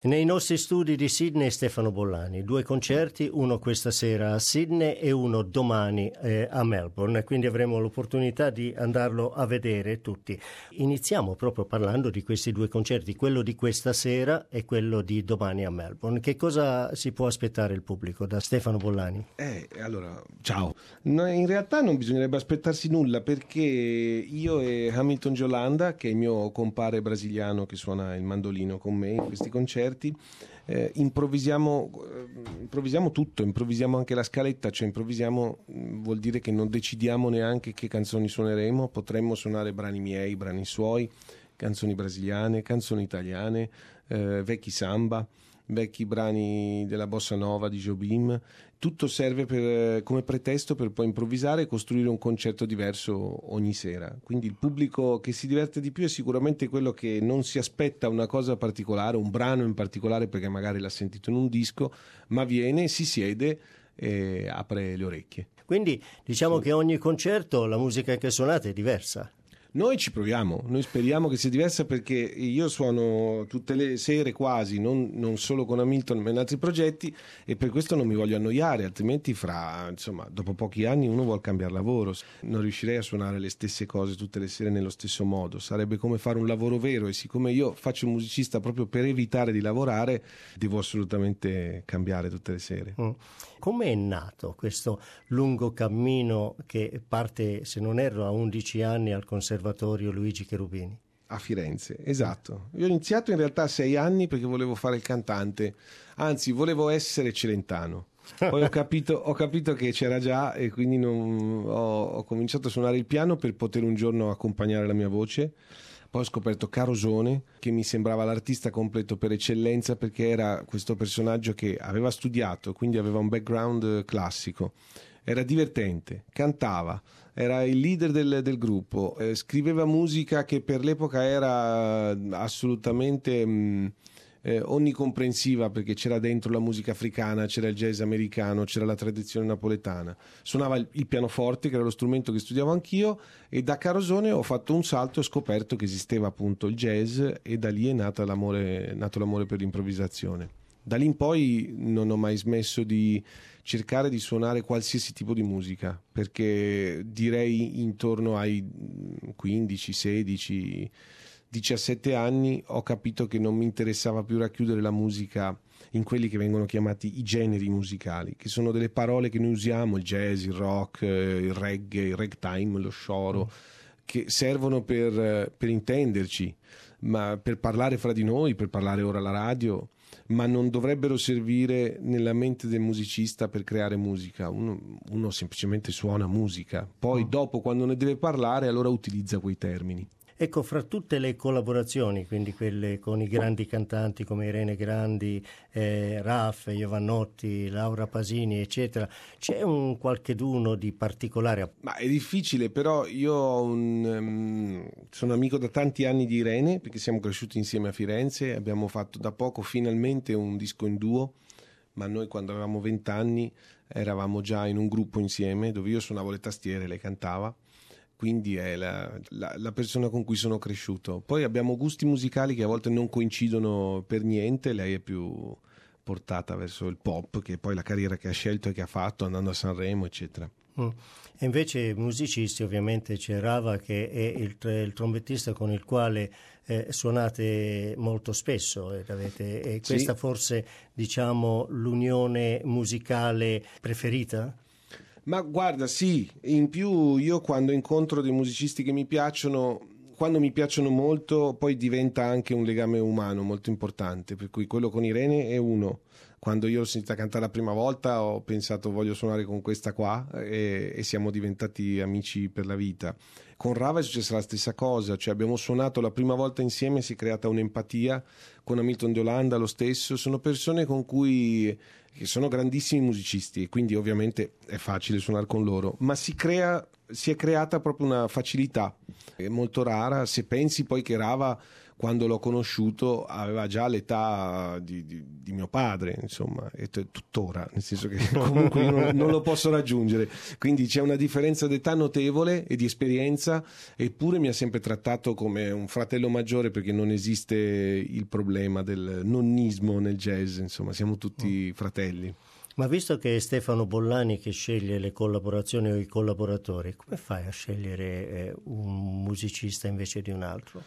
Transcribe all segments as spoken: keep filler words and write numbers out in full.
Nei nostri studi di Sydney Stefano Bollani, due concerti, uno questa sera a Sydney e uno domani eh, a Melbourne, quindi avremo l'opportunità di andarlo a vedere tutti. Iniziamo proprio parlando di questi due concerti, quello di questa sera e quello di domani a Melbourne. Che cosa si può aspettare il pubblico da Stefano Bollani? Eh, allora, ciao. No, in realtà non bisognerebbe aspettarsi nulla, perché io e Hamilton Yolanda, che è il mio compare brasiliano che suona il mandolino con me in questi concerti, Eh, improvvisiamo, eh, improvvisiamo tutto, improvvisiamo anche la scaletta, cioè improvvisiamo mh, vuol dire che non decidiamo neanche che canzoni suoneremo, potremmo suonare brani miei, brani suoi, canzoni brasiliane, canzoni italiane, eh, vecchi samba, vecchi brani della bossa nova di Jobim. Tutto serve per, come pretesto per poi improvvisare e costruire un concerto diverso ogni sera. Quindi il pubblico che si diverte di più è sicuramente quello che non si aspetta una cosa particolare, un brano in particolare perché magari l'ha sentito in un disco, ma viene, si siede e apre le orecchie. Quindi diciamo Sì. che ogni concerto la musica che suonate è diversa. Noi ci proviamo, noi speriamo che sia diversa, perché io suono tutte le sere quasi, non, non solo con Hamilton ma in altri progetti, e per questo non mi voglio annoiare, altrimenti fra, insomma, dopo pochi anni uno vuol cambiare lavoro, non riuscirei a suonare le stesse cose tutte le sere nello stesso modo, sarebbe come fare un lavoro vero, e siccome io faccio il musicista proprio per evitare di lavorare, devo assolutamente cambiare tutte le sere. Mm. Come è nato questo lungo cammino che parte, se non erro, a undici anni al Conservatorio Luigi Cherubini? A Firenze, esatto. Io ho iniziato in realtà a sei anni perché volevo fare il cantante, anzi volevo essere Celentano. Poi ho capito, ho capito che c'era già, e quindi non, ho, ho cominciato a suonare il piano per poter un giorno accompagnare la mia voce. Poi ho scoperto Carosone, che mi sembrava l'artista completo per eccellenza, perché era questo personaggio che aveva studiato, quindi aveva un background classico. Era divertente, cantava, era il leader del, del gruppo, eh, scriveva musica che per l'epoca era assolutamente mh, eh, onnicomprensiva, perché c'era dentro la musica africana, c'era il jazz americano, c'era la tradizione napoletana. Suonava il, il pianoforte, che era lo strumento che studiavo anch'io, e da Carosone ho fatto un salto e ho scoperto che esisteva appunto il jazz, e da lì è nato l'amore, è nato l'amore per l'improvvisazione. Da lì in poi non ho mai smesso di cercare di suonare qualsiasi tipo di musica, perché direi intorno ai quindici, sedici, diciassette anni ho capito che non mi interessava più racchiudere la musica in quelli che vengono chiamati i generi musicali, che sono delle parole che noi usiamo, il jazz, il rock, il reggae, il ragtime, lo scioro, che servono per, per intenderci, ma per parlare fra di noi, per parlare ora alla radio, ma non dovrebbero servire nella mente del musicista per creare musica. Uno, uno semplicemente suona musica, poi dopo, quando ne deve parlare, allora utilizza quei termini. Ecco, fra tutte le collaborazioni, quindi quelle con i grandi cantanti come Irene Grandi, eh, Raff, Jovanotti, Laura Pasini, eccetera, c'è un qualcheduno di particolare? Ma è difficile, però io ho un, um, sono amico da tanti anni di Irene, perché siamo cresciuti insieme a Firenze, abbiamo fatto da poco finalmente un disco in duo, ma noi quando avevamo vent'anni eravamo già in un gruppo insieme, dove io suonavo le tastiere e lei cantava. Quindi è la, la, la persona con cui sono cresciuto. Poi abbiamo gusti musicali che a volte non coincidono per niente, lei è più portata verso il pop, che è poi la carriera che ha scelto e che ha fatto andando a Sanremo, eccetera. Mm. E invece musicisti, ovviamente c'è Rava, che è il, il trombettista con il quale eh, suonate molto spesso, ed avete, e questa sì. Forse, diciamo, l'unione musicale preferita? Ma guarda, sì, in più io quando incontro dei musicisti che mi piacciono, quando mi piacciono molto, poi diventa anche un legame umano molto importante, per cui quello con Irene è uno. Quando io l'ho sentita cantare la prima volta ho pensato voglio suonare con questa qua, e, e siamo diventati amici per la vita. Con Rava è successa la stessa cosa, cioè abbiamo suonato la prima volta insieme, si è creata un'empatia, con Hamilton Yolanda lo stesso, sono persone con cui, che sono grandissimi musicisti, e quindi ovviamente è facile suonare con loro, ma si crea, si è creata proprio una facilità, è molto rara. Se pensi poi che Rava, quando l'ho conosciuto aveva già l'età di, di, di mio padre, insomma, e t- tuttora, nel senso che comunque io non, non lo posso raggiungere, quindi c'è una differenza d'età notevole e di esperienza, eppure mi ha sempre trattato come un fratello maggiore, perché non esiste il problema del nonnismo nel jazz, insomma siamo tutti fratelli. Ma visto che è Stefano Bollani che sceglie le collaborazioni o i collaboratori, come fai a scegliere eh, un musicista invece di un altro?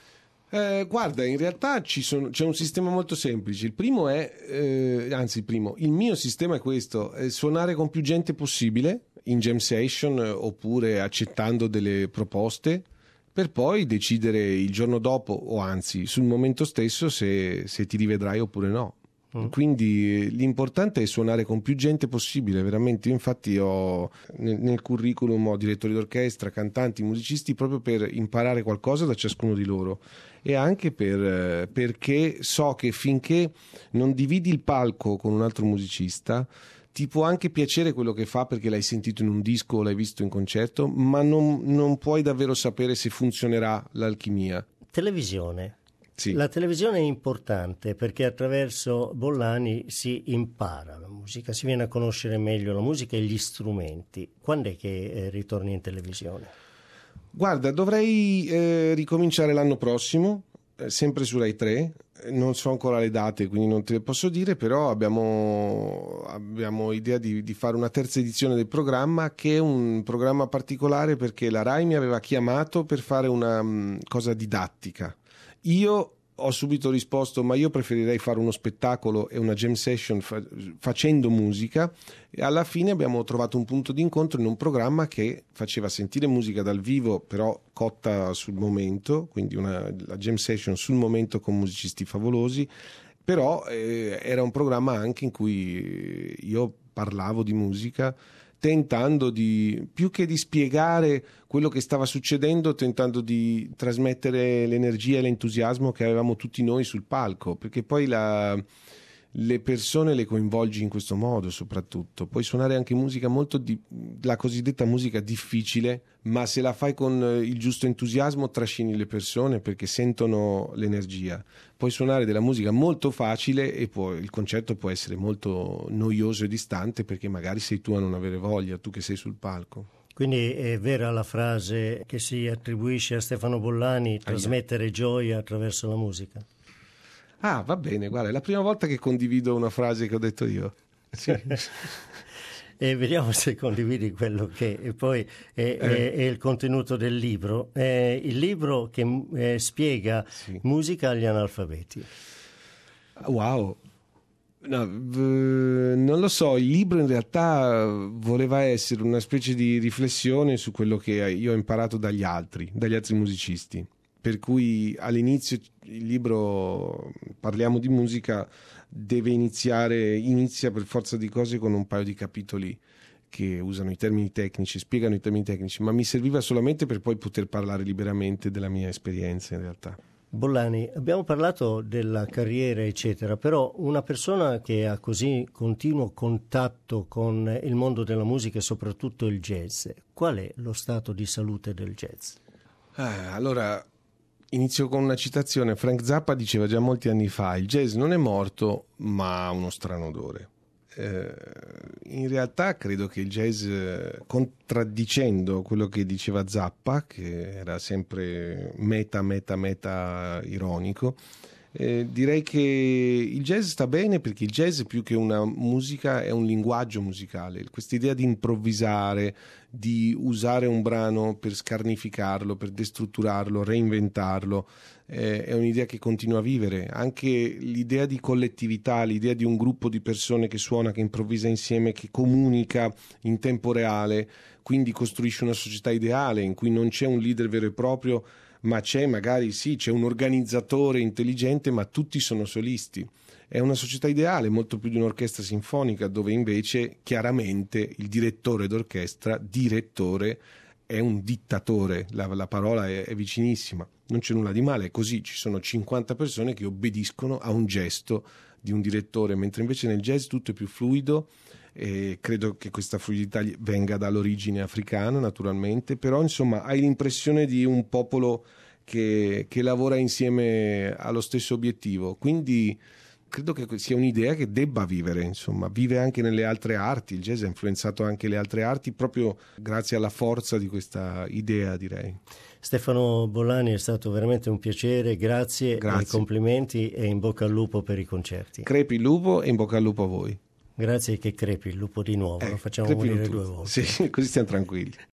Eh, guarda, in realtà ci sono, c'è un sistema molto semplice. Il primo è, eh, anzi il primo, il mio sistema è questo, è suonare con più gente possibile in jam session, eh, oppure accettando delle proposte, per poi decidere il giorno dopo, o anzi sul momento stesso, se, se ti rivedrai oppure no. Mm. Quindi l'importante è suonare con più gente possibile, veramente. Io infatti ho nel, nel curriculum ho direttori d'orchestra, cantanti, musicisti, proprio per imparare qualcosa da ciascuno di loro, e anche per, perché so che finché non dividi il palco con un altro musicista ti può anche piacere quello che fa perché l'hai sentito in un disco o l'hai visto in concerto, ma non, non puoi davvero sapere se funzionerà l'alchimia. Televisione. Sì. La televisione è importante perché attraverso Bollani si impara la musica, si viene a conoscere meglio la musica e gli strumenti. Quando è che eh, ritorni in televisione? Guarda, dovrei eh, ricominciare l'anno prossimo, eh, sempre su Rai tre. Non so ancora le date, quindi non te le posso dire, però abbiamo, abbiamo idea di, di fare una terza edizione del programma, che è un programma particolare perché la Rai mi aveva chiamato per fare una um, cosa didattica. Io ho subito risposto, ma io preferirei fare uno spettacolo e una jam session fa- facendo musica, e alla fine abbiamo trovato un punto di incontro in un programma che faceva sentire musica dal vivo, però cotta sul momento, quindi una, la jam session sul momento con musicisti favolosi, però eh, era un programma anche in cui io parlavo di musica, tentando di, più che di spiegare quello che stava succedendo, tentando di trasmettere l'energia e l'entusiasmo che avevamo tutti noi sul palco, perché poi la, le persone le coinvolgi in questo modo soprattutto. Puoi suonare anche musica molto, di, la cosiddetta musica difficile, ma se la fai con il giusto entusiasmo trascini le persone perché sentono l'energia. Puoi suonare della musica molto facile e poi il concerto può essere molto noioso e distante perché magari sei tu a non avere voglia, tu che sei sul palco. Quindi è vera la frase che si attribuisce a Stefano Bollani, trasmettere gioia attraverso la musica? Ah, va bene, guarda, è la prima volta che condivido una frase che ho detto io. Sì. E vediamo se condividi quello che e poi è, eh. è, è il contenuto del libro. È il libro che eh, spiega sì. musica agli analfabeti. Wow! No, v- non lo so, il libro in realtà voleva essere una specie di riflessione su quello che io ho imparato dagli altri, dagli altri musicisti. Per cui all'inizio il libro, parliamo di musica, deve iniziare, inizia per forza di cose con un paio di capitoli che usano i termini tecnici, spiegano i termini tecnici, ma mi serviva solamente per poi poter parlare liberamente della mia esperienza in realtà. Bollani, abbiamo parlato della carriera eccetera, però una persona che ha così continuo contatto con il mondo della musica e soprattutto il jazz, qual è lo stato di salute del jazz? Ah, allora... Inizio con una citazione. Frank Zappa diceva già molti anni fa: il jazz non è morto ma ha uno strano odore. Eh, in realtà credo che il jazz, contraddicendo quello che diceva Zappa, che era sempre meta meta meta ironico, eh, direi che il jazz sta bene perché il jazz più che una musica è un linguaggio musicale, questa idea di improvvisare, di usare un brano per scarnificarlo, per destrutturarlo, reinventarlo, eh, è un'idea che continua a vivere. Anche l'idea di collettività, l'idea di un gruppo di persone che suona, che improvvisa insieme, che comunica in tempo reale, quindi costruisce una società ideale in cui non c'è un leader vero e proprio, ma c'è magari sì, c'è un organizzatore intelligente, ma tutti sono solisti. È una società ideale, molto più di un'orchestra sinfonica, dove invece chiaramente il direttore d'orchestra, direttore, è un dittatore, la, la parola è, è vicinissima, non c'è nulla di male, è così, ci sono cinquanta persone che obbediscono a un gesto di un direttore, mentre invece nel jazz tutto è più fluido, e credo che questa fluidità venga dall'origine africana naturalmente, però insomma hai l'impressione di un popolo che, che lavora insieme allo stesso obiettivo. Quindi credo che sia un'idea che debba vivere, insomma, vive anche nelle altre arti. Il jazz ha influenzato anche le altre arti proprio grazie alla forza di questa idea, direi. Stefano Bollani, è stato veramente un piacere, grazie, grazie. complimenti e in bocca al lupo per i concerti. Crepi il lupo e in bocca al lupo a voi. Grazie che crepi il lupo di nuovo, eh, lo facciamo morire due volte. Sì, così stiamo tranquilli.